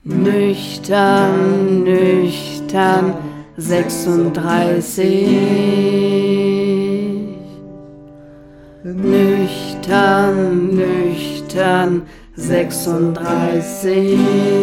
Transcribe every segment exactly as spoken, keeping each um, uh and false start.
Nüchtern, nüchtern, sechsunddreißig. Nüchtern, nüchtern, sechsunddreißig.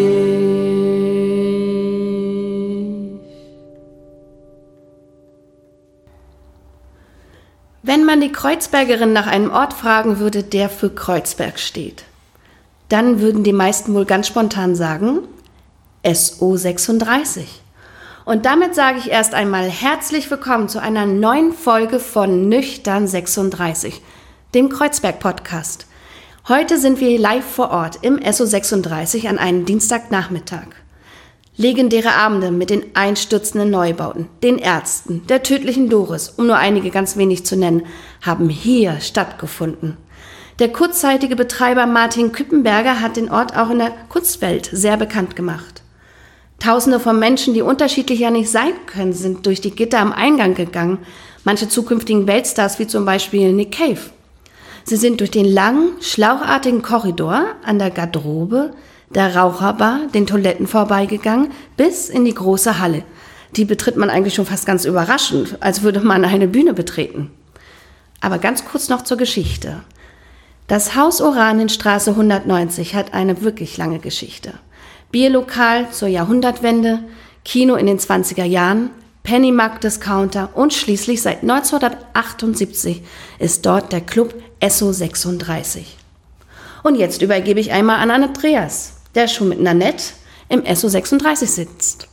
Wenn man die Kreuzbergerin nach einem Ort fragen würde, der für Kreuzberg steht, dann würden die meisten wohl ganz spontan sagen, S O sechsunddreißig. Und damit sage ich erst einmal herzlich willkommen zu einer neuen Folge von Nüchtern sechsunddreißig, dem Kreuzberg-Podcast. Heute sind wir live vor Ort im S O sechsunddreißig an einem Dienstagnachmittag. Legendäre Abende mit den einstürzenden Neubauten, den Ärzten, der tödlichen Doris, um nur einige ganz wenig zu nennen, haben hier stattgefunden. Der kurzzeitige Betreiber Martin Küppenberger hat den Ort auch in der Kunstwelt sehr bekannt gemacht. Tausende von Menschen, die unterschiedlicher nicht sein können, sind durch die Gitter am Eingang gegangen. Manche zukünftigen Weltstars, wie zum Beispiel Nick Cave. Sie sind durch den langen, schlauchartigen Korridor an der Garderobe, der Raucherbar, den Toiletten vorbeigegangen, bis in die große Halle. Die betritt man eigentlich schon fast ganz überraschend, als würde man eine Bühne betreten. Aber ganz kurz noch zur Geschichte. Das Haus Oranienstraße hundertneunzig hat eine wirklich lange Geschichte. Bierlokal zur Jahrhundertwende, Kino in den zwanziger Jahren, Pennymarkt-Discounter und schließlich seit neunzehnhundertachtundsiebzig ist dort der Club S O sechsunddreißig. Und jetzt übergebe ich einmal an Andreas, der schon mit Nanette im S O sechsunddreißig sitzt.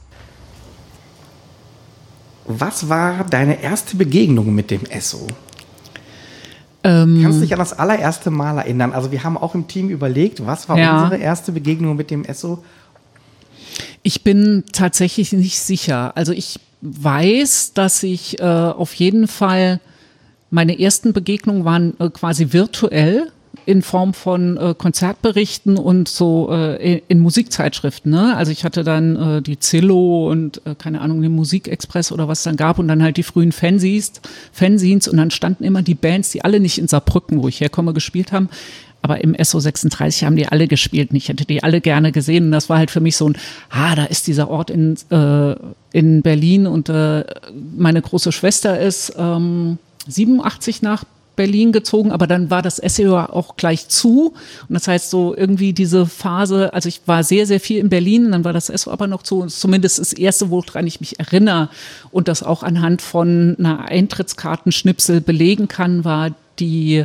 Was war deine erste Begegnung mit dem S O? Ähm, Kannst du dich an das allererste Mal erinnern? Also wir haben auch im Team überlegt, was war ja. unsere erste Begegnung mit dem S O? Ich bin tatsächlich nicht sicher. Also ich weiß, dass ich äh, auf jeden Fall, meine ersten Begegnungen waren äh, quasi virtuell in Form von äh, Konzertberichten und so äh, in, in Musikzeitschriften. Ne? Also ich hatte dann äh, die Zillow und äh, keine Ahnung, den Musikexpress oder was es dann gab und dann halt die frühen Fanzines, Fanzines und dann standen immer die Bands, die alle nicht in Saarbrücken, wo ich herkomme, gespielt haben. Aber im S O sechsunddreißig haben die alle gespielt und ich hätte die alle gerne gesehen. Und das war halt für mich so ein, ah, da ist dieser Ort in, äh, in Berlin und äh, meine große Schwester ist ähm, siebenundachtzig nach Berlin gezogen, aber dann war das S O auch gleich zu. Und das heißt so irgendwie diese Phase, also ich war sehr, sehr viel in Berlin und dann war das S O aber noch zu, zumindest das erste, woran ich mich erinnere und das auch anhand von einer Eintrittskartenschnipsel belegen kann, war die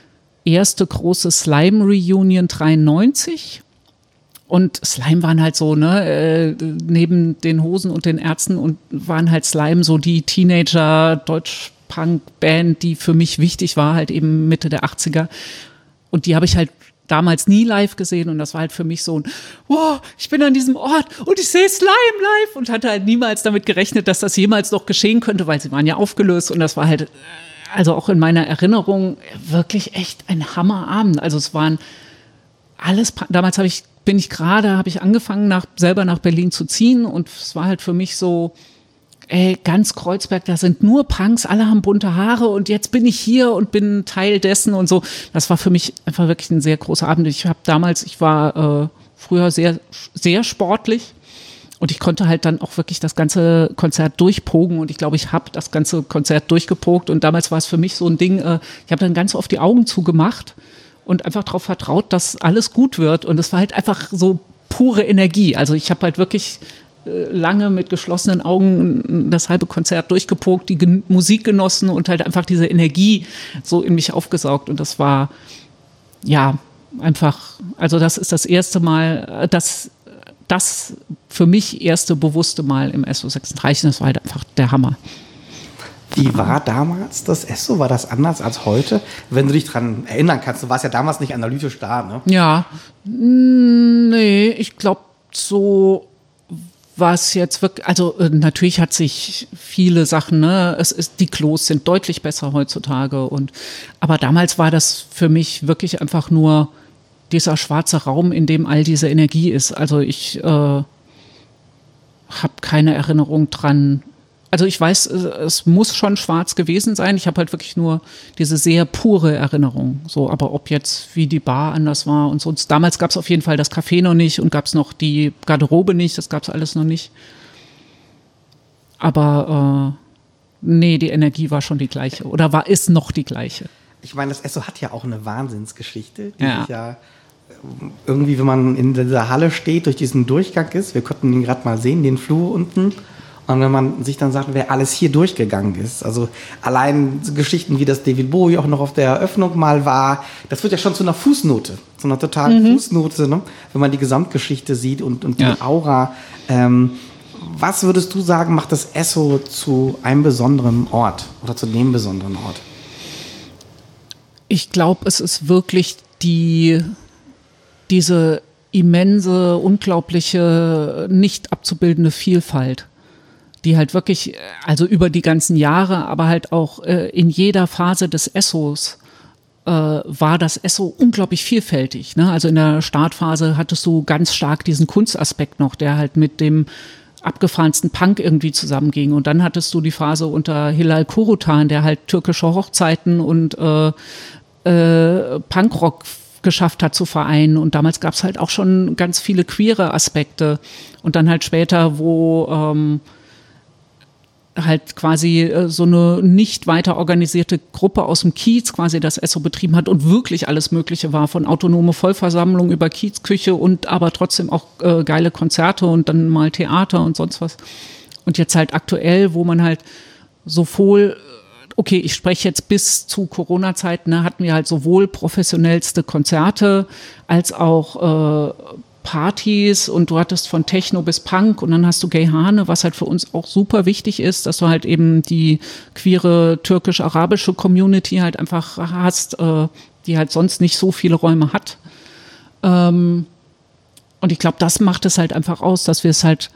erste große Slime-Reunion dreiundneunzig. Und Slime waren halt so, ne, äh, neben den Hosen und den Ärzten und waren halt Slime so die Teenager, Deutsch-Punk-Band, die für mich wichtig war, halt eben Mitte der achtziger. Und die habe ich halt damals nie live gesehen und das war halt für mich so ein, wow, ich bin an diesem Ort und ich sehe Slime live und hatte halt niemals damit gerechnet, dass das jemals noch geschehen könnte, weil sie waren ja aufgelöst und das war halt, also auch in meiner Erinnerung wirklich echt ein Hammerabend. Also es waren alles, damals habe ich, bin ich gerade, habe ich angefangen, nach, selber nach Berlin zu ziehen und es war halt für mich so, ey, ganz Kreuzberg, da sind nur Punks, alle haben bunte Haare und jetzt bin ich hier und bin Teil dessen und so. Das war für mich einfach wirklich ein sehr großer Abend. Ich habe damals, ich war äh, früher sehr, sehr sportlich. Und ich konnte halt dann auch wirklich das ganze Konzert durchpogen und ich glaube, ich habe das ganze Konzert durchgepokt und damals war es für mich so ein Ding, äh, ich habe dann ganz oft die Augen zugemacht und einfach darauf vertraut, dass alles gut wird und es war halt einfach so pure Energie. Also ich habe halt wirklich äh, lange mit geschlossenen Augen das halbe Konzert durchgepokt, die Gen- Musik genossen und halt einfach diese Energie so in mich aufgesaugt und das war, ja, einfach, also das ist das erste Mal, das das für mich erste bewusste Mal im S O sechsunddreißig, das war halt einfach der Hammer. Wie war damals das S O? War das anders als heute? Wenn du dich daran erinnern kannst, du warst ja damals nicht analytisch da, ne? Ja, nee, ich glaube, so war es jetzt wirklich, also äh, natürlich hat sich viele Sachen, ne, es ist, die Klos sind deutlich besser heutzutage und, aber damals war das für mich wirklich einfach nur dieser schwarze Raum, in dem all diese Energie ist. Also ich äh, habe keine Erinnerung dran, Also ich weiß, es muss schon schwarz gewesen sein. Ich habe halt wirklich nur diese sehr pure Erinnerung. So, aber ob jetzt wie die Bar anders war und sonst. Damals gab es auf jeden Fall das Café noch nicht und gab es noch die Garderobe nicht. Das gab es alles noch nicht. Aber äh, nee, die Energie war schon die gleiche oder war ist noch die gleiche. Ich meine, das Esso hat ja auch eine Wahnsinnsgeschichte, die ja. sich ja irgendwie, wenn man in dieser Halle steht, durch diesen Durchgang ist. Wir konnten ihn gerade mal sehen, den Flur unten. Und wenn man sich dann sagt, wer alles hier durchgegangen ist, also allein so Geschichten wie das David Bowie auch noch auf der Eröffnung mal war, das wird ja schon zu einer Fußnote, zu einer totalen mhm. Fußnote, ne? Wenn man die Gesamtgeschichte sieht und, und die ja. Aura. Ähm, was würdest du sagen, macht das Esso zu einem besonderen Ort oder zu dem besonderen Ort? Ich glaube, es ist wirklich die, diese immense, unglaubliche, nicht abzubildende Vielfalt, die halt wirklich, also über die ganzen Jahre, aber halt auch äh, in jeder Phase des Essos äh, war das Esso unglaublich vielfältig. Ne? Also in der Startphase hattest du ganz stark diesen Kunstaspekt noch, der halt mit dem abgefahrensten Punk irgendwie zusammenging. Und dann hattest du die Phase unter Hilal Korutan, der halt türkische Hochzeiten und äh, äh, Punkrock geschafft hat zu vereinen. Und damals gab es halt auch schon ganz viele queere Aspekte. Und dann halt später, wo ähm, halt quasi äh, so eine nicht weiter organisierte Gruppe aus dem Kiez quasi das Esso betrieben hat und wirklich alles Mögliche war, von autonome Vollversammlung über Kiezküche und aber trotzdem auch äh, geile Konzerte und dann mal Theater und sonst was. Und jetzt halt aktuell, wo man halt sowohl, okay, ich spreche jetzt bis zu Corona-Zeiten, ne, hatten wir halt sowohl professionellste Konzerte als auch äh, Partys und du hattest von Techno bis Punk und dann hast du Gay Hane, was halt für uns auch super wichtig ist, dass du halt eben die queere türkisch-arabische Community halt einfach hast, äh, die halt sonst nicht so viele Räume hat. Ähm, und ich glaube, das macht es halt einfach aus, dass wir es halt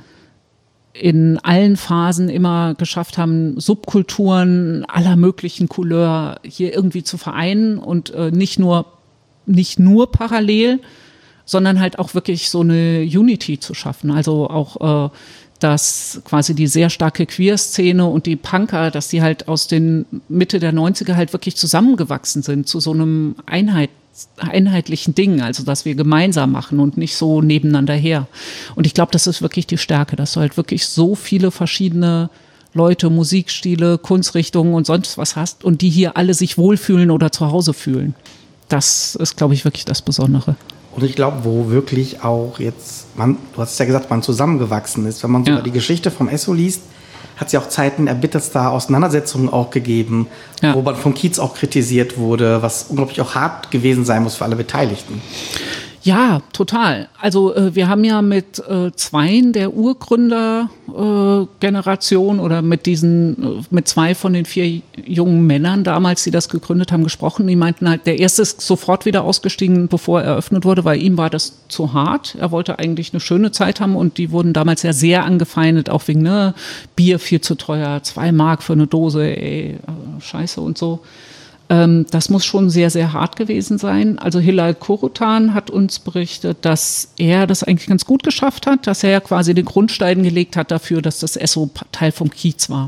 in allen Phasen immer geschafft haben, Subkulturen aller möglichen Couleur hier irgendwie zu vereinen und äh, nicht nur, nicht nur parallel, sondern halt auch wirklich so eine Unity zu schaffen. Also auch, äh, dass quasi die sehr starke Queer-Szene und die Punker, dass die halt aus den Mitte der neunziger halt wirklich zusammengewachsen sind zu so einem Einheit, einheitlichen Ding, also dass wir gemeinsam machen und nicht so nebeneinander her. Und ich glaube, das ist wirklich die Stärke, dass du halt wirklich so viele verschiedene Leute, Musikstile, Kunstrichtungen und sonst was hast und die hier alle sich wohlfühlen oder zu Hause fühlen. Das ist, glaube ich, wirklich das Besondere. Und ich glaube, wo wirklich auch jetzt, man, du hast ja gesagt, man zusammengewachsen ist. Wenn man so ja. die Geschichte vom Esso liest, hat es ja auch Zeiten erbitterster Auseinandersetzungen auch gegeben, ja. wo man vom Kiez auch kritisiert wurde, was unglaublich auch hart gewesen sein muss für alle Beteiligten. Ja, total. Also äh, wir haben ja mit äh, zweien der Urgründergeneration äh, oder mit diesen, äh, mit zwei von den vier jungen Männern damals, die das gegründet haben, gesprochen. Die meinten halt, der erste ist sofort wieder ausgestiegen, bevor er eröffnet wurde, weil ihm war das zu hart. Er wollte eigentlich eine schöne Zeit haben und die wurden damals ja sehr angefeindet, auch wegen, ne, Bier viel zu teuer, zwei Mark für eine Dose, ey, äh, scheiße und so. Das muss schon sehr, sehr hart gewesen sein. Also Hilal Korutan hat uns berichtet, dass er das eigentlich ganz gut geschafft hat, dass er ja quasi den Grundstein gelegt hat dafür, dass das Esso Teil vom Kiez war.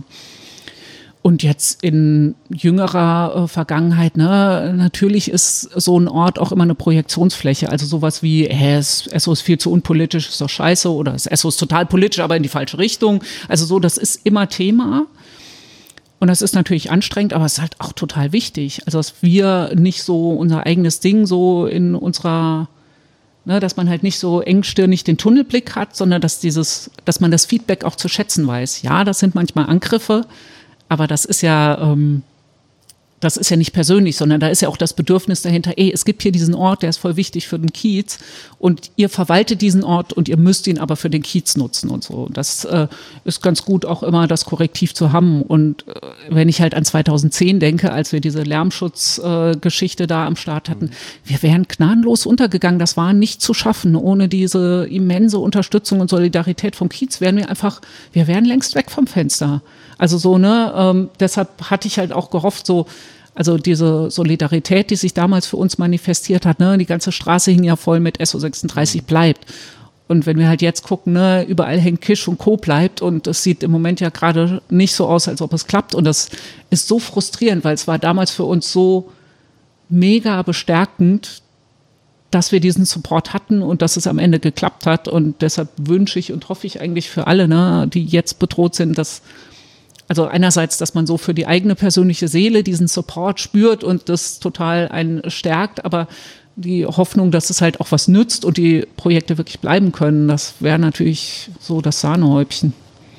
Und jetzt in jüngerer äh, Vergangenheit, ne, natürlich ist so ein Ort auch immer eine Projektionsfläche. Also sowas wie, äh, das Esso ist viel zu unpolitisch, ist doch scheiße, oder das Esso ist total politisch, aber in die falsche Richtung. Also so, das ist immer Thema. Und das ist natürlich anstrengend, aber es ist halt auch total wichtig. Also, dass wir nicht so unser eigenes Ding so in unserer, ne, dass man halt nicht so engstirnig den Tunnelblick hat, sondern dass dieses, dass man das Feedback auch zu schätzen weiß. Ja, das sind manchmal Angriffe, aber das ist ja, ähm, das ist ja nicht persönlich, sondern da ist ja auch das Bedürfnis dahinter, ey, es gibt hier diesen Ort, der ist voll wichtig für den Kiez und ihr verwaltet diesen Ort und ihr müsst ihn aber für den Kiez nutzen und so. Das äh, ist ganz gut auch immer das Korrektiv zu haben und äh, wenn ich halt an zweitausendzehn denke, als wir diese Lärmschutzgeschichte äh, da am Start hatten, wir wären gnadenlos untergegangen, das war nicht zu schaffen. Ohne diese immense Unterstützung und Solidarität vom Kiez wären wir einfach, wir wären längst weg vom Fenster. Also so, ne, ähm, deshalb hatte ich halt auch gehofft, so, also diese Solidarität, die sich damals für uns manifestiert hat, ne, die ganze Straße hing ja voll mit Esso sechsunddreißig bleibt. Und wenn wir halt jetzt gucken, ne, überall hängt Kisch und Co. bleibt und es sieht im Moment ja gerade nicht so aus, als ob es klappt. Und das ist so frustrierend, weil es war damals für uns so mega bestärkend, dass wir diesen Support hatten und dass es am Ende geklappt hat. Und deshalb wünsche ich und hoffe ich eigentlich für alle, ne, die jetzt bedroht sind, dass, also einerseits, dass man so für die eigene persönliche Seele diesen Support spürt und das total einen stärkt, aber die Hoffnung, dass es halt auch was nützt und die Projekte wirklich bleiben können, das wäre natürlich so das Sahnehäubchen.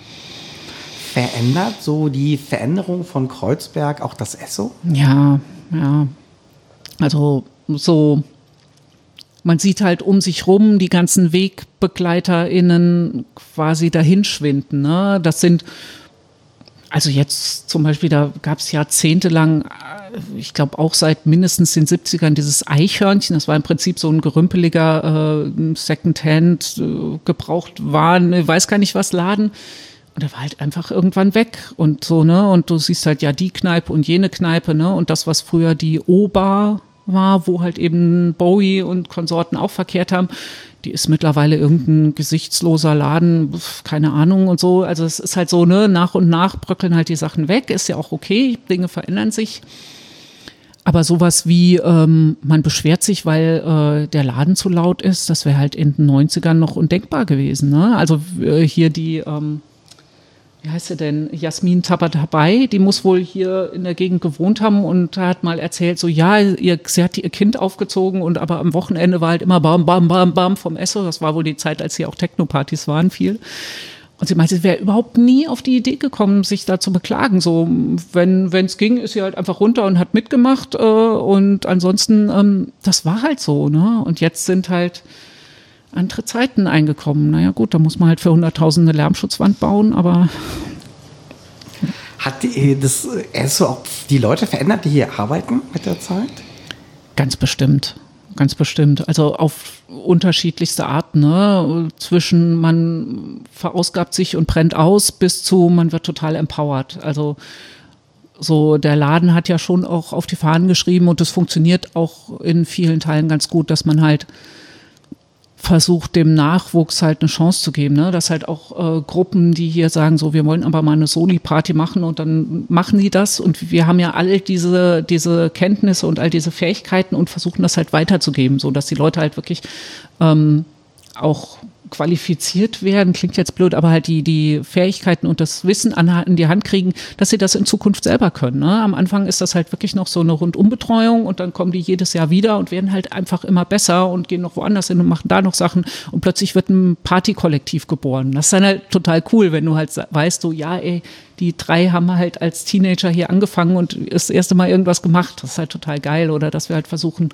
Verändert so die Veränderung von Kreuzberg auch das Esso? Ja, ja. Also so, man sieht halt um sich rum die ganzen WegbegleiterInnen quasi dahinschwinden. Ne? Das sind, also jetzt zum Beispiel, da gab es jahrzehntelang, ich glaube auch seit mindestens den siebzigern, dieses Eichhörnchen. Das war im Prinzip so ein gerümpeliger äh, Secondhand äh, Gebrauchtwaren, ich weiß gar nicht was, Laden. Und der war halt einfach irgendwann weg und so, ne? Und du siehst halt ja die Kneipe und jene Kneipe, ne? Und das, was früher die O-Bar war, wo halt eben Bowie und Konsorten auch verkehrt haben, die ist mittlerweile irgendein gesichtsloser Laden, keine Ahnung und so. Also es ist halt so, ne, nach und nach bröckeln halt die Sachen weg, ist ja auch okay, Dinge verändern sich. Aber sowas wie, ähm, man beschwert sich, weil äh, der Laden zu laut ist, das wäre halt in den neunzigern noch undenkbar gewesen. Ne? Also äh, hier die, ähm, wie heißt sie denn, Jasmin Tabatabai, die muss wohl hier in der Gegend gewohnt haben und hat mal erzählt, so ja, ihr, sie hat ihr Kind aufgezogen und aber am Wochenende war halt immer bam, bam, bam, bam vom Esso. Das war wohl die Zeit, als hier auch Techno-Partys waren viel. Und sie meinte, sie wäre überhaupt nie auf die Idee gekommen, sich da zu beklagen. So, wenn es ging, ist sie halt einfach runter und hat mitgemacht äh, und ansonsten, ähm, das war halt so, ne? Und jetzt sind halt andere Zeiten eingekommen. Naja gut, da muss man halt für hunderttausend eine Lärmschutzwand bauen, aber... Hat die, das Esso auch die Leute verändert, die hier arbeiten mit der Zeit? Ganz bestimmt, ganz bestimmt. Also auf unterschiedlichste Art, ne? Zwischen man verausgabt sich und brennt aus bis zu man wird total empowered. Also so der Laden hat ja schon auch auf die Fahnen geschrieben und es funktioniert auch in vielen Teilen ganz gut, dass man halt versucht, dem Nachwuchs halt eine Chance zu geben, ne? Dass halt auch äh, Gruppen, die hier sagen, so, wir wollen aber mal eine Soli-Party machen und dann machen die das und wir haben ja all diese, diese Kenntnisse und all diese Fähigkeiten und versuchen das halt weiterzugeben, so dass die Leute halt wirklich ähm, auch qualifiziert werden, klingt jetzt blöd, aber halt die, die Fähigkeiten und das Wissen an, in die Hand kriegen, dass sie das in Zukunft selber können. Ne? Am Anfang ist das halt wirklich noch so eine Rundumbetreuung und dann kommen die jedes Jahr wieder und werden halt einfach immer besser und gehen noch woanders hin und machen da noch Sachen und plötzlich wird ein Partykollektiv geboren. Das ist dann halt total cool, wenn du halt weißt, so ja ey, die drei haben halt als Teenager hier angefangen und das erste Mal irgendwas gemacht. Das ist halt total geil. Oder dass wir halt versuchen,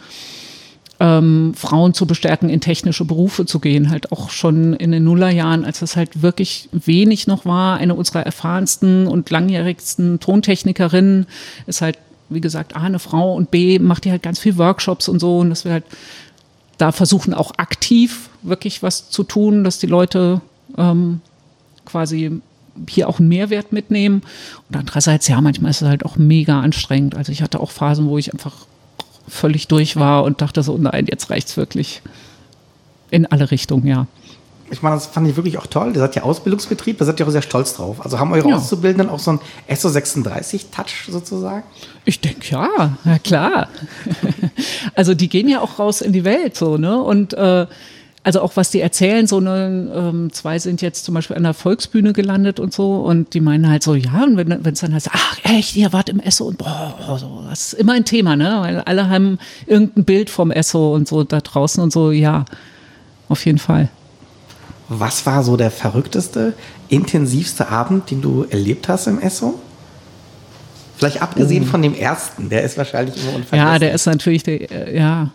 Ähm, Frauen zu bestärken, in technische Berufe zu gehen, halt auch schon in den Nullerjahren, als es halt wirklich wenig noch war. Eine unserer erfahrensten und langjährigsten Tontechnikerinnen ist halt, wie gesagt, A, eine Frau und B, macht die halt ganz viel Workshops und so und dass wir halt da versuchen, auch aktiv wirklich was zu tun, dass die Leute ähm, quasi hier auch einen Mehrwert mitnehmen. Und andererseits, ja, manchmal ist es halt auch mega anstrengend. Also ich hatte auch Phasen, wo ich einfach völlig durch war und dachte so, nein, jetzt reicht's wirklich in alle Richtungen, ja. Ich meine, das fand ich wirklich auch toll. Ihr seid ja Ausbildungsbetrieb, da seid ihr auch sehr stolz drauf. Also haben eure ja. Auszubildenden auch so einen S O sechsunddreißig-Touch sozusagen? Ich denke, ja, ja klar. Also die gehen ja auch raus in die Welt, so, ne? Und äh, also auch was die erzählen, so ne, ähm, zwei sind jetzt zum Beispiel an der Volksbühne gelandet und so und die meinen halt so, ja, und wenn es dann heißt, ach echt, ihr wart im Esso und boah, so, das ist immer ein Thema, ne, weil alle haben irgendein Bild vom Esso und so da draußen und so, ja, auf jeden Fall. Was war so der verrückteste, intensivste Abend, den du erlebt hast im Esso? Vielleicht abgesehen oh. von dem ersten, der ist wahrscheinlich immer unvergessen. Ja, der ist natürlich, der, ja.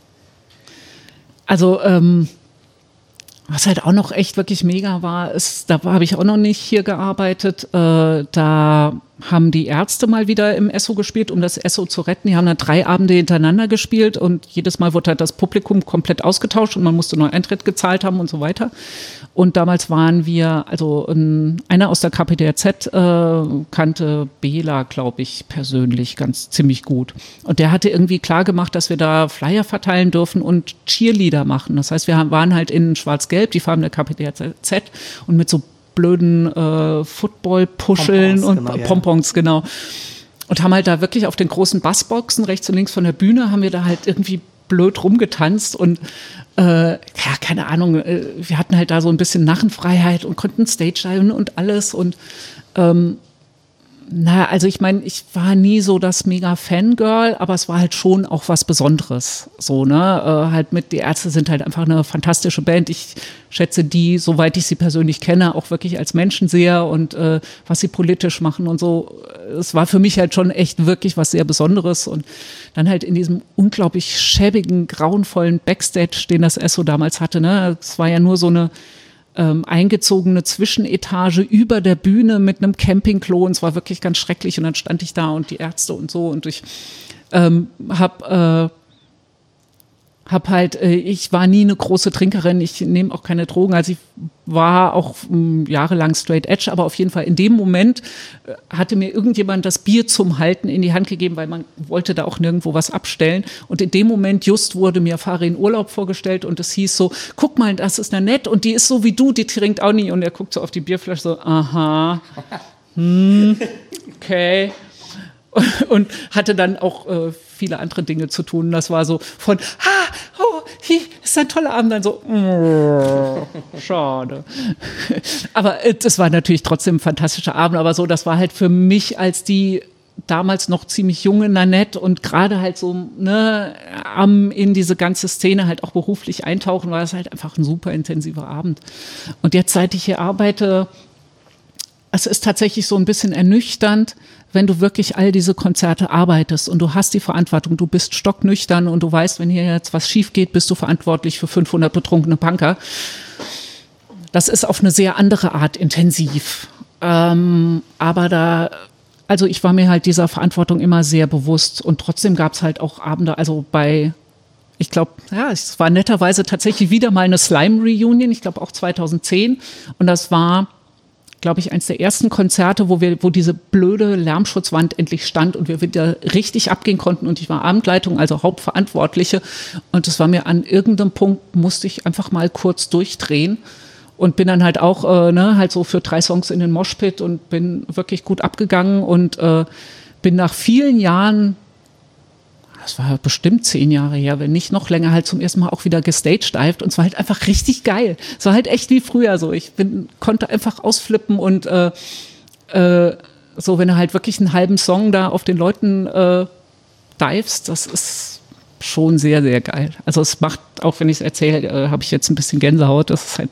Also, ähm, was halt auch noch echt wirklich mega war, ist, da habe ich auch noch nicht hier gearbeitet, äh, da haben die Ärzte mal wieder im Esso gespielt, um das Esso zu retten. Die haben dann drei Abende hintereinander gespielt und jedes Mal wurde halt das Publikum komplett ausgetauscht und man musste nur Eintritt gezahlt haben und so weiter. Und damals waren wir, also ein, einer aus der K P D R Z äh, kannte Bela, glaube ich, persönlich ganz ziemlich gut. Und der hatte irgendwie klar gemacht, dass wir da Flyer verteilen dürfen und Cheerleader machen. Das heißt, wir waren halt in schwarz-gelb, die Farben der K P D R Z und mit so blöden äh, Football-Puscheln und genau, Pompons, ja. genau. Und haben halt da wirklich auf den großen Bassboxen rechts und links von der Bühne haben wir da halt irgendwie blöd rumgetanzt und äh, ja, keine Ahnung, äh, wir hatten halt da so ein bisschen Narrenfreiheit und konnten Stage diven und alles und ähm, naja, also ich meine, ich war nie so das mega Fangirl, aber es war halt schon auch was Besonderes. So, ne? Äh, halt mit, die Ärzte sind halt einfach eine fantastische Band. Ich schätze die, soweit ich sie persönlich kenne, auch wirklich als Menschen sehr und äh, was sie politisch machen und so. Es war für mich halt schon echt wirklich was sehr Besonderes und dann halt in diesem unglaublich schäbigen, grauenvollen Backstage, den das Esso damals hatte, ne? Es war ja nur so eine Ähm, eingezogene Zwischenetage über der Bühne mit einem Campingklo und es war wirklich ganz schrecklich und dann stand ich da und die Ärzte und so und ich ähm, habe äh, hab halt, äh, ich war nie eine große Trinkerin, ich nehme auch keine Drogen, also ich war auch mh, jahrelang straight edge, aber auf jeden Fall in dem Moment äh, hatte mir irgendjemand das Bier zum Halten in die Hand gegeben, weil man wollte da auch nirgendwo was abstellen und in dem Moment just wurde mir Farin Urlaub vorgestellt und es hieß so, guck mal, das ist eine nett und die ist so wie du, die trinkt auch nie und er guckt so auf die Bierflasche so, aha, hm, okay. Und hatte dann auch äh, viele andere Dinge zu tun. Das war so von, ha, oh, hi, ist ein toller Abend. Dann so, oh, schade. Aber äh, das war natürlich trotzdem ein fantastischer Abend. Aber so, das war halt für mich als die damals noch ziemlich junge Nanette und gerade halt so ne, am in diese ganze Szene halt auch beruflich eintauchen, war das halt einfach ein super intensiver Abend. Und jetzt, seit ich hier arbeite, es ist tatsächlich so ein bisschen ernüchternd, wenn du wirklich all diese Konzerte arbeitest und du hast die Verantwortung, du bist stocknüchtern und du weißt, wenn hier jetzt was schief geht, bist du verantwortlich für fünfhundert betrunkene Punker. Das ist auf eine sehr andere Art intensiv. Ähm, aber da, also ich war mir halt dieser Verantwortung immer sehr bewusst und trotzdem gab es halt auch Abende, also bei ich glaube, ja, es war netterweise tatsächlich wieder mal eine Slime-Reunion, ich glaube auch zweitausendzehn und das war glaube ich, eines der ersten Konzerte, wo wir, wo diese blöde Lärmschutzwand endlich stand und wir wieder richtig abgehen konnten und ich war Abendleitung, also Hauptverantwortliche und es war mir an irgendeinem Punkt, musste ich einfach mal kurz durchdrehen und bin dann halt auch, äh, ne, halt so für drei Songs in den Moshpit und bin wirklich gut abgegangen und äh, bin nach vielen Jahren, das war bestimmt zehn Jahre her, wenn nicht noch länger, halt zum ersten Mal auch wieder gestagedived und es war halt einfach richtig geil. Es war halt echt wie früher so. Ich bin, konnte einfach ausflippen und äh, äh, so, wenn du halt wirklich einen halben Song da auf den Leuten äh, divest, das ist schon sehr, sehr geil. Also es macht, auch wenn ich es erzähle, äh, habe ich jetzt ein bisschen Gänsehaut. Das ist halt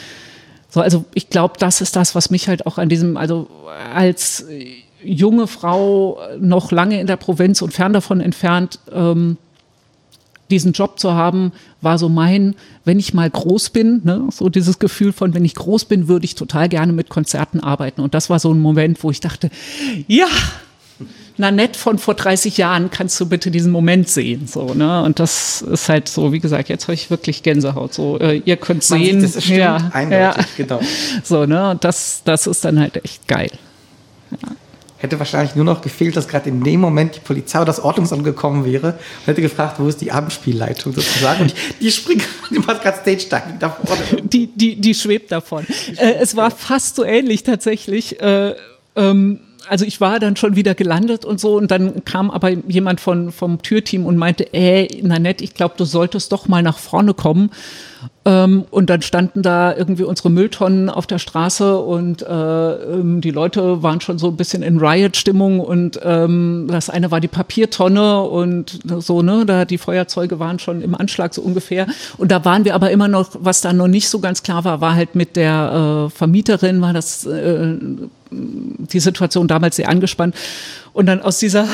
so, also ich glaube, das ist das, was mich halt auch an diesem, also als junge Frau noch lange in der Provinz und fern davon entfernt, ähm, diesen Job zu haben, war so mein, wenn ich mal groß bin, ne, so dieses Gefühl von, wenn ich groß bin, würde ich total gerne mit Konzerten arbeiten. Und das war so ein Moment, wo ich dachte, ja, Nanette von vor dreißig Jahren, kannst du bitte diesen Moment sehen, so, ne? Und das ist halt so, wie gesagt, jetzt habe ich wirklich Gänsehaut. So, äh, ihr könnt Man sehen, sieht, das stimmt, ja, eindeutig, ja. genau. So, ne? Und das, das ist dann halt echt geil. Ja. Hätte wahrscheinlich nur noch gefehlt, dass gerade in dem Moment die Polizei oder das Ordnungsamt gekommen wäre und hätte gefragt, wo ist die Abendspielleitung sozusagen. Und die, die springt, die macht gerade Stage-Diving da vorne. Die, die, die schwebt davon. Äh, es war fast so ähnlich tatsächlich. Äh, ähm, also ich war dann schon wieder gelandet und so und dann kam aber jemand von, vom Türteam und meinte, ey, Nanette, ich glaube, du solltest doch mal nach vorne kommen. Ähm, und dann standen da irgendwie unsere Mülltonnen auf der Straße und äh, die Leute waren schon so ein bisschen in Riot-Stimmung und ähm, das eine war die Papiertonne und so, ne, da die Feuerzeuge waren schon im Anschlag so ungefähr und da waren wir aber immer noch, was da noch nicht so ganz klar war, war halt mit der äh, Vermieterin, war das äh, die Situation damals sehr angespannt und dann aus dieser ah,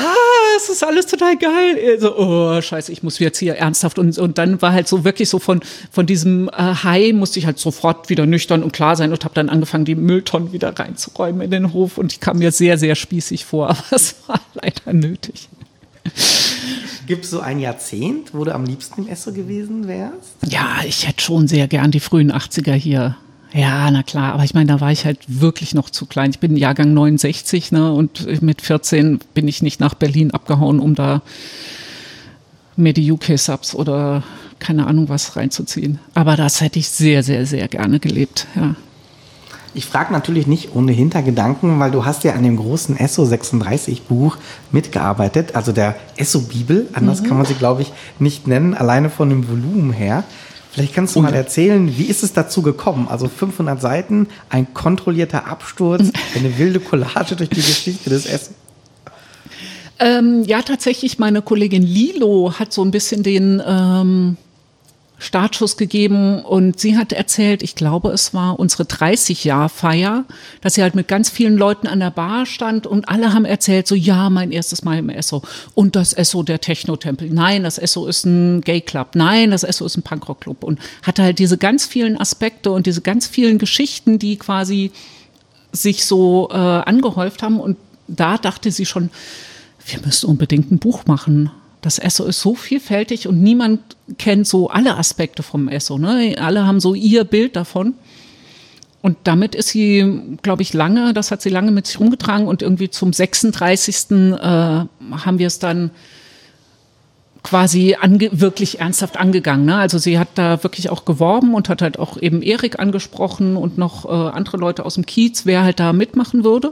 es ist alles total geil. So, oh, scheiße, ich muss jetzt hier ernsthaft. Und, und dann war halt so wirklich so von, von diesem äh, High musste ich halt sofort wieder nüchtern und klar sein und habe dann angefangen, die Mülltonnen wieder reinzuräumen in den Hof. Und ich kam mir sehr, sehr spießig vor, aber es war leider nötig. Gibt es so ein Jahrzehnt, wo du am liebsten im Esso gewesen wärst? Ja, ich hätte schon sehr gern die frühen achtziger hier. Ja, na klar, aber ich meine, da war ich halt wirklich noch zu klein. Ich bin Jahrgang neunundsechzig, ne, und mit vierzehn bin ich nicht nach Berlin abgehauen, um da mir die U K-Subs oder keine Ahnung was reinzuziehen. Aber das hätte ich sehr, sehr, sehr gerne gelebt, ja. Ich frage natürlich nicht ohne Hintergedanken, weil du hast ja an dem großen Esso sechsunddreißig Buch mitgearbeitet, also der Esso-Bibel, anders mhm. kann man sie, glaube ich, nicht nennen, alleine von dem Volumen her. Vielleicht kannst du mal erzählen, wie ist es dazu gekommen? Also fünfhundert Seiten, ein kontrollierter Absturz, eine wilde Collage durch die Geschichte des Esso. Ähm, ja, tatsächlich, meine Kollegin Lilo hat so ein bisschen den ähm, Startschuss gegeben und sie hat erzählt, ich glaube, es war unsere dreißig-Jahr-Feier, dass sie halt mit ganz vielen Leuten an der Bar stand und alle haben erzählt, so ja, mein erstes Mal im Esso und das Esso der Techno-Tempel, nein, das Esso ist ein Gay-Club, nein, das Esso ist ein Punkrock-Club und hatte halt diese ganz vielen Aspekte und diese ganz vielen Geschichten, die quasi sich so äh, angehäuft haben und da dachte sie schon, wir müssen unbedingt ein Buch machen. Das Esso ist so vielfältig und niemand kennt so alle Aspekte vom Esso. Ne? Alle haben so ihr Bild davon. Und damit ist sie, glaube ich, lange, das hat sie lange mit sich rumgetragen. Und irgendwie zum sechsunddreißigsten Äh, haben wir es dann quasi ange- wirklich ernsthaft angegangen. Ne? Also sie hat da wirklich auch geworben und hat halt auch eben Erik angesprochen und noch äh, andere Leute aus dem Kiez, wer halt da mitmachen würde.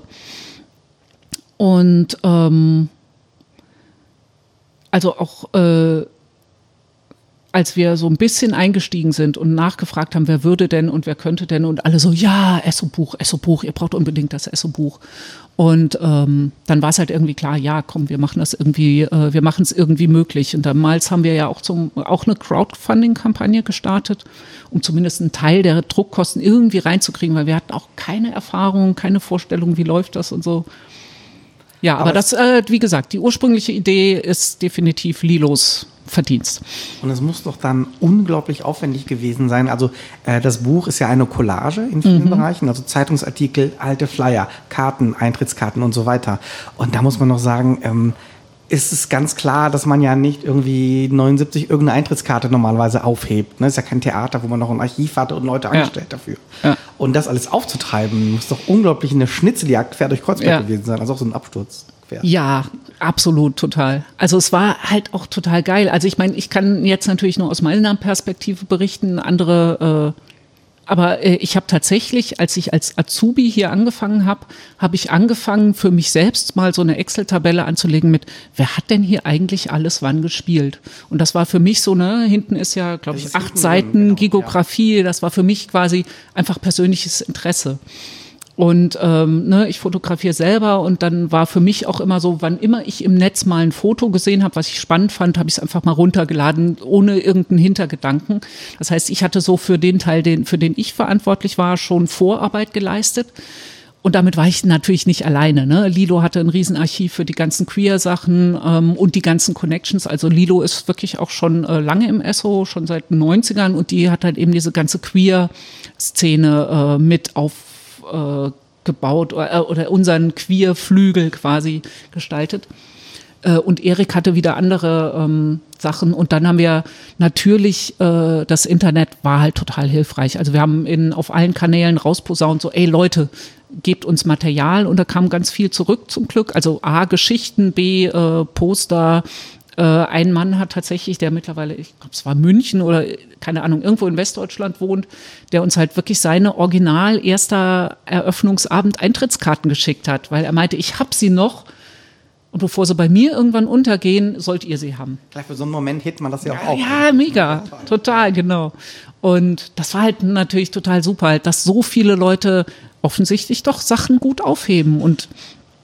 Und ähm, also auch äh, als wir so ein bisschen eingestiegen sind und nachgefragt haben, wer würde denn und wer könnte denn und alle so, ja, Esso-Buch, Esso-Buch, ihr braucht unbedingt das Esso-Buch. Und ähm, dann war es halt irgendwie klar, ja, komm, wir machen das irgendwie, äh, wir machen es irgendwie möglich. Und damals haben wir ja auch, zum, auch eine Crowdfunding-Kampagne gestartet, um zumindest einen Teil der Druckkosten irgendwie reinzukriegen, weil wir hatten auch keine Erfahrung, keine Vorstellung, wie läuft das und so. Ja, aber, aber das, äh, wie gesagt, die ursprüngliche Idee ist definitiv Lilos Verdienst. Und es muss doch dann unglaublich aufwendig gewesen sein. Also äh, das Buch ist ja eine Collage in vielen mhm. Bereichen, also Zeitungsartikel, alte Flyer, Karten, Eintrittskarten und so weiter. Und da muss man noch sagen, ähm, ist es ganz klar, dass man ja nicht irgendwie neunundsiebzig irgendeine Eintrittskarte normalerweise aufhebt. Ne? Ist ja kein Theater, wo man noch ein Archiv hatte und Leute angestellt ja. dafür. Ja. Und das alles aufzutreiben, muss doch unglaublich eine Schnitzeljagd quer durch Kreuzberg ja. gewesen sein. Also auch so ein Absturz quer. Ja, absolut, total. Also es war halt auch total geil. Also ich meine, ich kann jetzt natürlich nur aus meiner Perspektive berichten, andere äh, Aber äh, ich habe tatsächlich, als ich als Azubi hier angefangen habe, habe ich angefangen, für mich selbst mal so eine Excel-Tabelle anzulegen mit, wer hat denn hier eigentlich alles wann gespielt? Und das war für mich so, ne, hinten ist ja, glaube ich, acht Seiten genau, Gigografie, ja. Das war für mich quasi einfach persönliches Interesse. Und ähm, ne, ich fotografiere selber und dann war für mich auch immer so, wann immer ich im Netz mal ein Foto gesehen habe, was ich spannend fand, habe ich es einfach mal runtergeladen, ohne irgendeinen Hintergedanken. Das heißt, ich hatte so für den Teil, den, für den ich verantwortlich war, schon Vorarbeit geleistet. Und damit war ich natürlich nicht alleine. Ne? Lilo hatte ein Riesenarchiv für die ganzen Queer-Sachen ähm, und die ganzen Connections. Also Lilo ist wirklich auch schon äh, lange im Esso, schon seit den neunzigern und die hat halt eben diese ganze Queer-Szene äh, mit auf Äh, gebaut oder, oder unseren Queer-Flügel quasi gestaltet. Äh, und Erik hatte wieder andere ähm, Sachen. Und dann haben wir natürlich, äh, das Internet war halt total hilfreich. Also wir haben in, auf allen Kanälen rausposaunt, so, ey Leute, gebt uns Material. Und da kam ganz viel zurück zum Glück. Also A, Geschichten, B, äh, Poster. Äh, ein Mann hat tatsächlich, der mittlerweile, ich glaube, es war München oder keine Ahnung, irgendwo in Westdeutschland wohnt, der uns halt wirklich seine original erster Eröffnungsabend Eintrittskarten geschickt hat, weil er meinte, ich hab sie noch und bevor sie bei mir irgendwann untergehen, sollt ihr sie haben. Gleich für so einen Moment hebt man das ja auch ja, auf. Ja, mega, total. total, genau. Und das war halt natürlich total super, halt, dass so viele Leute offensichtlich doch Sachen gut aufheben und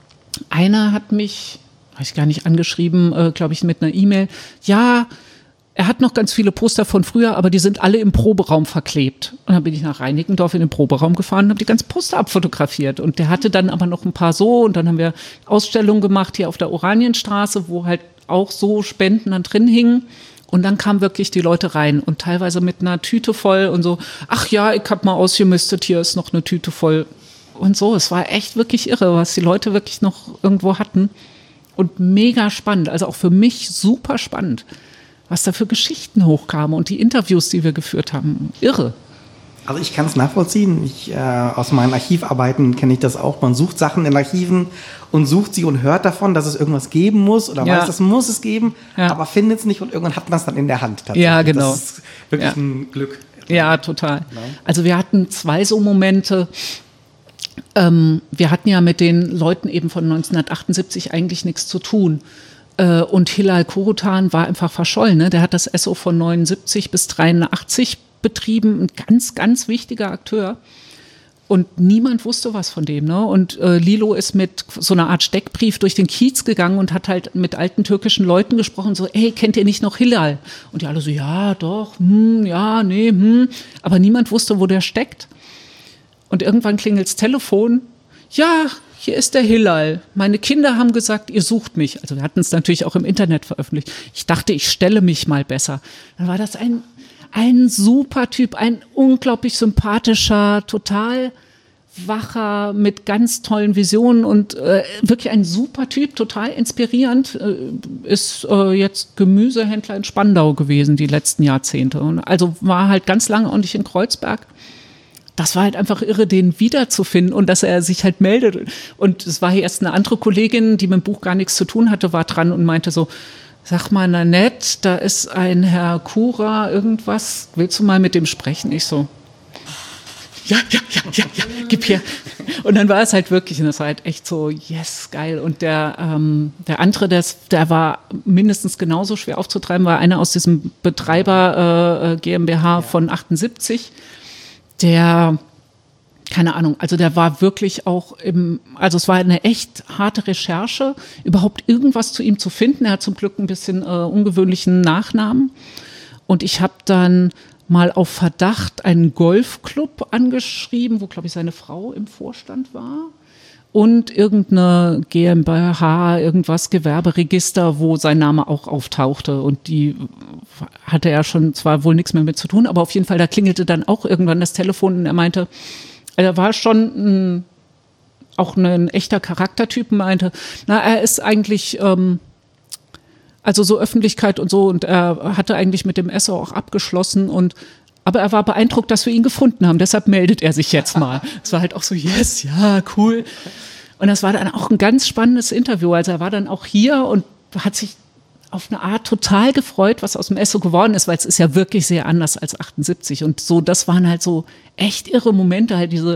einer hat mich... habe ich gar nicht angeschrieben, äh, glaube ich, mit einer E-Mail. Ja, er hat noch ganz viele Poster von früher, aber die sind alle im Proberaum verklebt. Und dann bin ich nach Reinickendorf in den Proberaum gefahren und habe die ganzen Poster abfotografiert. Und der hatte dann aber noch ein paar so. Und dann haben wir Ausstellungen gemacht hier auf der Oranienstraße, wo halt auch so Spenden dann drin hingen. Und dann kamen wirklich die Leute rein und teilweise mit einer Tüte voll und so, ach ja, ich hab mal ausgemistet, hier ist noch eine Tüte voll. Und so, es war echt wirklich irre, was die Leute wirklich noch irgendwo hatten. Und mega spannend, also auch für mich super spannend, was da für Geschichten hochkamen und die Interviews, die wir geführt haben. Irre. Also ich kann es nachvollziehen. Ich, äh, aus meinen Archivarbeiten kenne ich das auch. Man sucht Sachen in Archiven und sucht sie und hört davon, dass es irgendwas geben muss oder Ja. weiß, das muss es geben, Ja. aber findet es nicht und irgendwann hat man es dann in der Hand. Tatsächlich. Ja, genau. Das ist wirklich Ja. ein Glück. Ja, total. Also wir hatten zwei so Momente. Ähm, wir hatten ja mit den Leuten eben von neunzehnhundertachtundsiebzig eigentlich nichts zu tun. Äh, und Hilal Korutan war einfach verschollen. Ne? Der hat das S O von neunundsiebzig bis dreiundachtzig betrieben. Ein ganz, ganz wichtiger Akteur. Und niemand wusste was von dem. Ne? Und äh, Lilo ist mit so einer Art Steckbrief durch den Kiez gegangen und hat halt mit alten türkischen Leuten gesprochen, so, ey, kennt ihr nicht noch Hilal? Und die alle so, ja, doch, hm, ja, nee, hm. Aber niemand wusste, wo der steckt. Und irgendwann klingelt's Telefon. Ja, hier ist der Hilal. Meine Kinder haben gesagt, ihr sucht mich. Also wir hatten es natürlich auch im Internet veröffentlicht. Ich dachte, ich stelle mich mal besser. Dann war das ein, ein super Typ, ein unglaublich sympathischer, total wacher, mit ganz tollen Visionen und äh, wirklich ein super Typ, total inspirierend. Äh, ist äh, jetzt Gemüsehändler in Spandau gewesen die letzten Jahrzehnte. Und also war halt ganz lange auch nicht in Kreuzberg. Das war halt einfach irre, den wiederzufinden und dass er sich halt meldet. Und es war hier erst eine andere Kollegin, die mit dem Buch gar nichts zu tun hatte, war dran und meinte so, sag mal, Nanette, da ist ein Herr Kura, irgendwas, willst du mal mit dem sprechen? Ich so, ja, ja, ja, ja, ja, gib her. Und dann war es halt wirklich, und das war halt echt so, yes, geil. Und der, ähm, der andere, des, der war mindestens genauso schwer aufzutreiben, war einer aus diesem Betreiber äh, GmbH von achtundsiebzig. Der, keine Ahnung, also der war wirklich auch im, also es war eine echt harte Recherche, überhaupt irgendwas zu ihm zu finden. Er hat zum Glück ein bisschen äh, ungewöhnlichen Nachnamen. Und ich habe dann mal auf Verdacht einen Golfclub angeschrieben, wo, glaube ich, seine Frau im Vorstand war. Und irgendeine GmbH, irgendwas, Gewerberegister, wo sein Name auch auftauchte. Und die hatte er schon zwar wohl nichts mehr mit zu tun, aber auf jeden Fall, da klingelte dann auch irgendwann das Telefon und er meinte, er war schon ein, auch ein echter Charaktertyp, meinte, na, er ist eigentlich, ähm, also so Öffentlichkeit und so, und er hatte eigentlich mit dem S O auch abgeschlossen und aber er war beeindruckt, dass wir ihn gefunden haben. Deshalb meldet er sich jetzt mal. Es war halt auch so, yes, ja, cool. Und das war dann auch ein ganz spannendes Interview. Also er war dann auch hier und hat sich auf eine Art total gefreut, was aus dem S O geworden ist, weil es ist ja wirklich sehr anders als achtundsiebzig. Und so, das waren halt so echt irre Momente, halt diese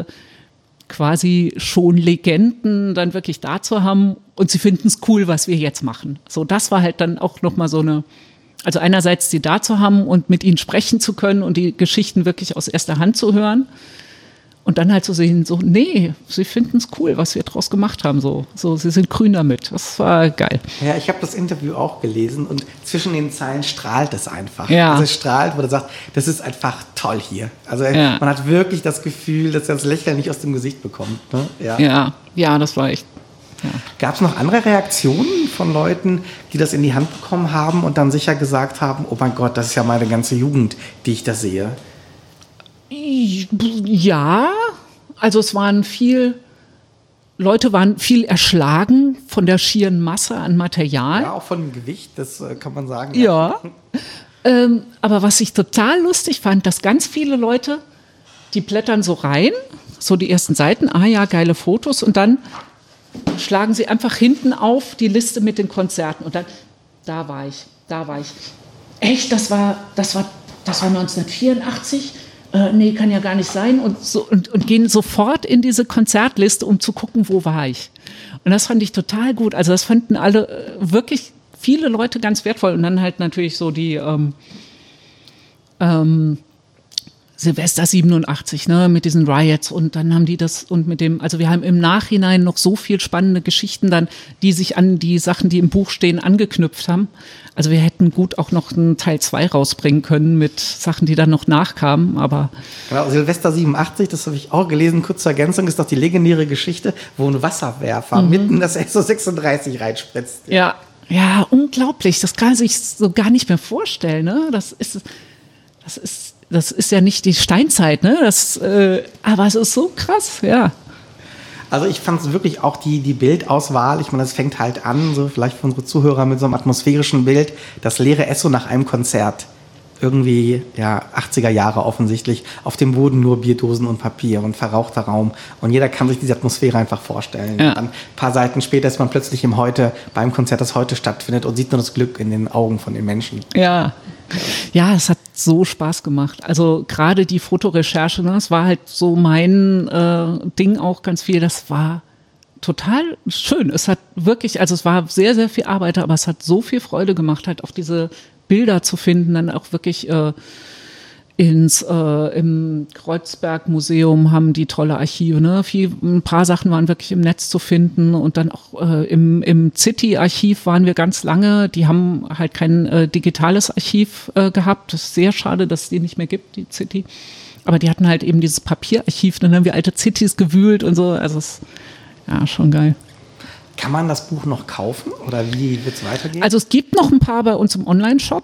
quasi schon Legenden dann wirklich da zu haben. Und sie finden es cool, was wir jetzt machen. So, das war halt dann auch nochmal so eine, also einerseits die da zu haben und mit ihnen sprechen zu können und die Geschichten wirklich aus erster Hand zu hören und dann halt zu sehen, so, nee, sie finden es cool, was wir draus gemacht haben, so, so, sie sind grün damit, das war geil. Ja, ich habe das Interview auch gelesen und zwischen den Zeilen strahlt es einfach. Ja. Also es strahlt, wo er sagt, das ist einfach toll hier. Also Ja. man hat wirklich das Gefühl, dass er das Lächeln nicht aus dem Gesicht bekommt. Ne? Ja. Ja, ja, das war echt. Ja. Gab es noch andere Reaktionen von Leuten, die das in die Hand bekommen haben und dann sicher gesagt haben, oh mein Gott, das ist ja meine ganze Jugend, die ich da sehe? Ja, also es waren viel, Leute waren viel erschlagen von der schieren Masse an Material. Ja, auch von dem Gewicht, das äh, kann man sagen. Ja, ähm, aber was ich total lustig fand, dass ganz viele Leute, die blättern so rein, so die ersten Seiten, ah ja, geile Fotos und dann schlagen sie einfach hinten auf die Liste mit den Konzerten und dann, da war ich, da war ich. Echt, das war, das war, das war neunzehnhundertvierundachtzig? Äh, nee, kann ja gar nicht sein. Und, so, und, und gehen sofort in diese Konzertliste, um zu gucken, wo war ich. Und das fand ich total gut. Also das fanden alle, äh, wirklich viele Leute ganz wertvoll. Und dann halt natürlich so die, ähm, ähm, Silvester siebenundachtzig, ne, mit diesen Riots und dann haben die das und mit dem, also wir haben im Nachhinein noch so viel spannende Geschichten dann, die sich an die Sachen, die im Buch stehen, angeknüpft haben. Also wir hätten gut auch noch einen Teil zwei rausbringen können mit Sachen, die dann noch nachkamen, aber. Genau, Silvester siebenundachtzig, das habe ich auch gelesen, kurz zur Ergänzung, ist doch die legendäre Geschichte, wo ein Wasserwerfer mhm. mitten in das S O sechsunddreißig reinspritzt. Ja, ja, unglaublich, das kann man sich so gar nicht mehr vorstellen, ne, das ist, das ist, Das ist ja nicht die Steinzeit, ne? Das, äh, aber es ist so krass, ja. Also ich fand es wirklich auch die, die Bildauswahl, ich meine, das fängt halt an, so vielleicht für unsere Zuhörer mit so einem atmosphärischen Bild, das leere Esso nach einem Konzert. Irgendwie, ja, achtziger Jahre offensichtlich, auf dem Boden nur Bierdosen und Papier und verrauchter Raum. Und jeder kann sich diese Atmosphäre einfach vorstellen. Ja. Und dann ein paar Seiten später ist man plötzlich im Heute, beim Konzert, das heute stattfindet und sieht nur das Glück in den Augen von den Menschen. Ja, ja, es hat so Spaß gemacht. Also gerade die Fotorecherche, ne, das war halt so mein äh, Ding auch ganz viel, das war total schön. Es hat wirklich, also es war sehr, sehr viel Arbeit, aber es hat so viel Freude gemacht, halt auch diese Bilder zu finden, dann auch wirklich äh, ins äh, im Kreuzberg-Museum haben die tolle Archive, ne? Viel, ein paar Sachen waren wirklich im Netz zu finden und dann auch äh, im, im City-Archiv waren wir ganz lange. Die haben halt kein äh, digitales Archiv äh, gehabt. Das ist sehr schade, dass es die nicht mehr gibt, die City. Aber die hatten halt eben dieses Papierarchiv, dann haben wir alte Cities gewühlt und so. Also es, ja, schon geil. Kann man das Buch noch kaufen oder wie wird es weitergehen? Also es gibt noch ein paar bei uns im Online-Shop,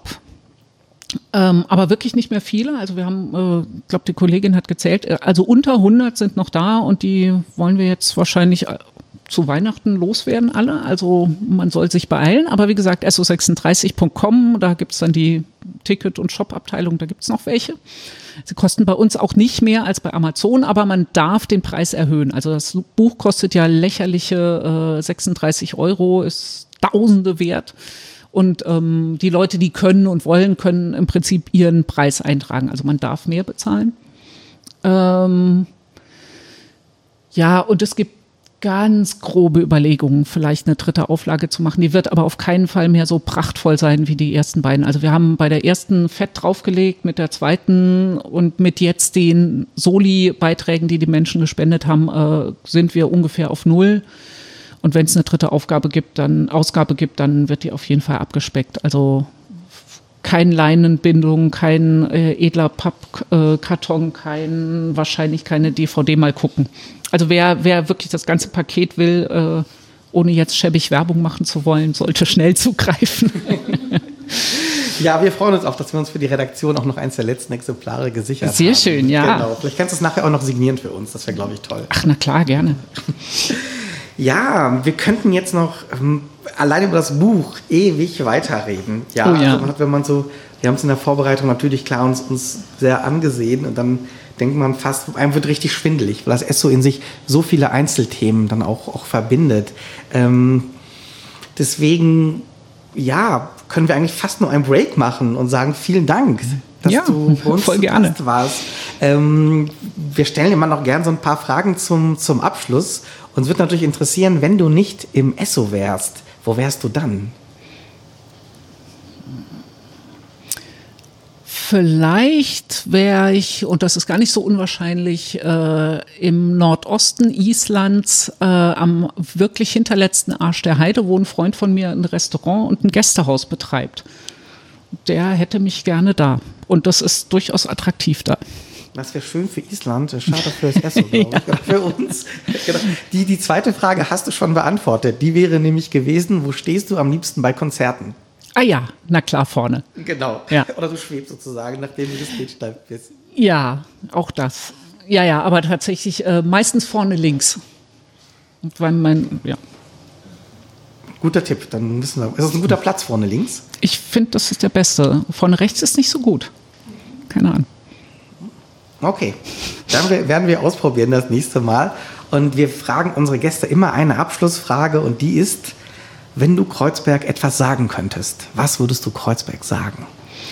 ähm, aber wirklich nicht mehr viele. Also wir haben, äh, ich glaube, die Kollegin hat gezählt, also unter hundert sind noch da und die wollen wir jetzt wahrscheinlich zu Weihnachten loswerden alle. Also man soll sich beeilen. Aber wie gesagt, S O sechsunddreißig Punkt com, da gibt es dann die Ticket- und Shop-Abteilung, da gibt es noch welche. Sie kosten bei uns auch nicht mehr als bei Amazon, aber man darf den Preis erhöhen. Also das Buch kostet ja lächerliche äh, sechsunddreißig Euro, ist Tausende wert. Und ähm, die Leute, die können und wollen, können im Prinzip ihren Preis eintragen. Also man darf mehr bezahlen. Ähm, ja, und es gibt ganz grobe Überlegungen, vielleicht eine dritte Auflage zu machen. Die wird aber auf keinen Fall mehr so prachtvoll sein wie die ersten beiden. Also wir haben bei der ersten fett draufgelegt, mit der zweiten und mit jetzt den Soli-Beiträgen, die die Menschen gespendet haben, äh, sind wir ungefähr auf Null. Und wenn es eine dritte Aufgabe gibt, dann Ausgabe gibt, dann wird die auf jeden Fall abgespeckt. Also kein Leinenbindung, kein äh, edler Pappkarton, äh, kein, wahrscheinlich keine D V D mal gucken. Also wer, wer wirklich das ganze Paket will, äh, ohne jetzt schäbig Werbung machen zu wollen, sollte schnell zugreifen. Ja, wir freuen uns auch, dass wir uns für die Redaktion auch noch eins der letzten Exemplare gesichert haben. Sehr schön, ja. Genau. Vielleicht kannst du es nachher auch noch signieren für uns. Das wäre, glaube ich, toll. Ach, na klar, gerne. Ja, wir könnten jetzt noch ähm, allein über das Buch ewig weiterreden. Ja, oh ja. Also man hat, wenn man so, wir haben es in der Vorbereitung natürlich klar uns, uns sehr angesehen und dann denkt man fast, einem wird richtig schwindelig, weil das Esso in sich so viele Einzelthemen dann auch, auch verbindet. Ähm, deswegen, ja, können wir eigentlich fast nur einen Break machen und sagen, vielen Dank, dass ja, du bei uns voll gerne. Gast warst. Ähm, wir stellen immer noch gern so ein paar Fragen zum, zum Abschluss. Uns wird natürlich interessieren, wenn du nicht im Esso wärst, wo wärst du dann? Vielleicht wäre ich, und das ist gar nicht so unwahrscheinlich, äh, im Nordosten Islands äh, am wirklich hinterletzten Arsch der Heide, wo ein Freund von mir ein Restaurant und ein Gästehaus betreibt. Der hätte mich gerne da. Und das ist durchaus attraktiv da. Das wäre schön für Island, schade für das Esso, glaube ich. Ja. Für uns. Genau. Die, die zweite Frage hast du schon beantwortet. Die wäre nämlich gewesen, wo stehst du am liebsten bei Konzerten? Ah ja, na klar, vorne. Genau. Ja. Oder du schwebst sozusagen, nachdem du das Stage bist. Ja, auch das. Ja, ja, aber tatsächlich äh, meistens vorne links. Weil mein, ja. Guter Tipp, dann wissen wir. Ist das ein guter Platz vorne links? Ich finde, das ist der beste. Vorne rechts ist nicht so gut. Keine Ahnung. Okay, dann werden wir ausprobieren das nächste Mal. Und wir fragen unsere Gäste immer eine Abschlussfrage und die ist, wenn du Kreuzberg etwas sagen könntest, was würdest du Kreuzberg sagen?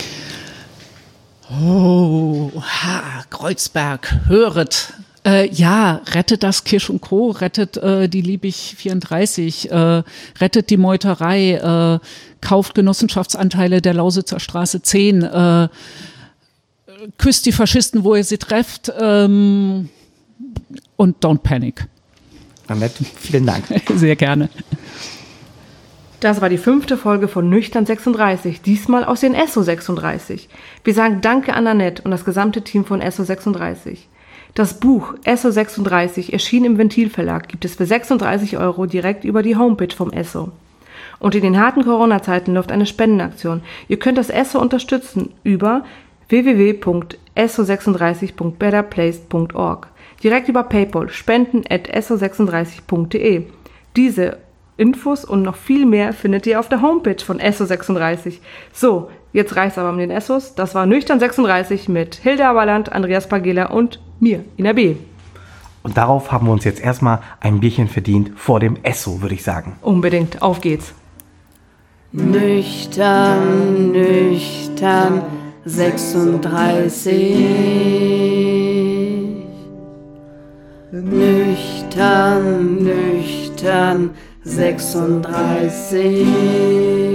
Oh, ha, Kreuzberg, höret. Äh, ja, rettet das Kirsch und Co., rettet äh, die Liebig vierunddreißig, äh, rettet die Meuterei, äh, kauft Genossenschaftsanteile der Lausitzer Straße zehn, äh, küsst die Faschisten, wo ihr sie trefft, ähm, und don't panic. Annette, vielen Dank. Sehr gerne. Das war die fünfte Folge von Nüchtern sechsunddreißig, diesmal aus den Esso sechsunddreißig. Wir sagen Danke an Annette und das gesamte Team von Esso sechsunddreißig. Das Buch Esso sechsunddreißig erschien im Ventil-Verlag, gibt es für sechsunddreißig Euro direkt über die Homepage vom Esso. Und in den harten Corona-Zeiten läuft eine Spendenaktion. Ihr könnt das Esso unterstützen über w w w punkt esso sechsunddreißig punkt betterplace punkt org. Direkt über PayPal, spenden at esso sechsunddreißig punkt de. Diese Infos und noch viel mehr findet ihr auf der Homepage von Esso sechsunddreißig. So, jetzt reicht's aber um den Essos. Das war Nüchtern sechsunddreißig mit Hilde Aberland, Andreas Pagela und mir, Ina B. Und darauf haben wir uns jetzt erstmal ein Bierchen verdient vor dem Esso, würde ich sagen. Unbedingt, auf geht's. Nüchtern, nüchtern, sechsunddreißig. Nüchtern, nüchtern, sechsunddreißig.